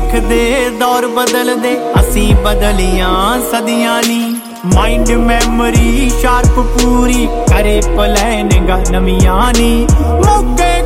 ਵੇਖਦੇ ਦੌਰ ਬਦਲਦੇ ਅਸੀਂ ਬਦਲੀਆਂ ਸਦੀਆਂ ਨੀ ਮਾइंड ਮੈਮਰੀ ਸ਼ਾਰਪ ਪੂਰੀ ਕਰੇ ਪਲੈਨਿੰਗਾਂ ਨਵੀਆਂ ਨੀ ਮੌਕੇ